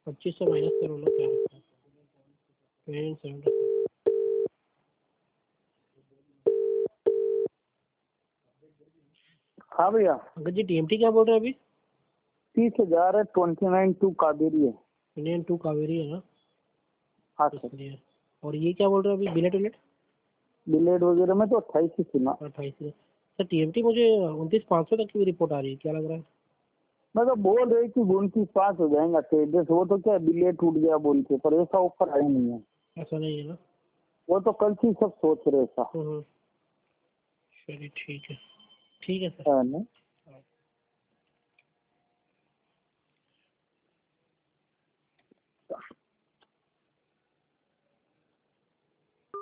2500 minus करो ना, क्या रखा है 7 हाँ भैया। अंकल जी टीएमटी क्या बोल रहे हैं अभी? 30,000 है, 29 कावेरी है। 29 कावेरी है ना? हाँ सर। इसलिए। और ये क्या बोल रहे हैं अभी, बिलेट विलेट? बिलेट वगैरह में तो 28 ही सुना। 28 सर। टीएमटी मुझे 29,500 तक की रिपोर्ट आ रही है, क्या लग रहा है? मतलब बोल रहे कि 29,500 हो जाएगा तेजस, वो तो क्या बिलेट टूट गया बोल के, पर ऐसा ऑफर आया नहीं है। ऐसा नहीं है ना? वो तो कल से सब सोच रहे ऐसा। चलिए ठीक है। ठीक है सर। है ना?